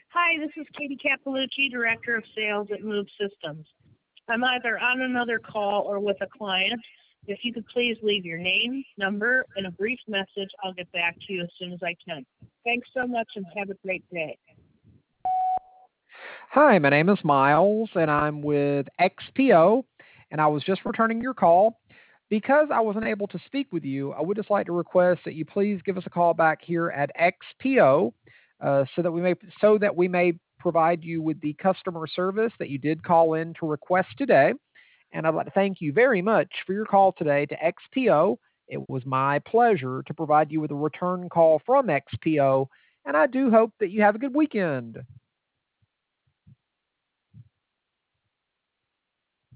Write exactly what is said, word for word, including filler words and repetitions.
Hi, this is Katie Cappellucci, Director of Sales at Move Systems. I'm either on another call or with a client. If you could please leave your name, number, and a brief message, I'll get back to you as soon as I can. Thanks so much and have a great day. Hi, my name is Miles, and I'm with X P O, and I was just returning your call. Because I wasn't able to speak with you, I would just like to request that you please give us a call back here at X P O, uh, so that we may so that we may provide you with the customer service that you did call in to request today. And I'd like to thank you very much for your call today to X P O. It was my pleasure to provide you with a return call from X P O, and I do hope that you have a good weekend.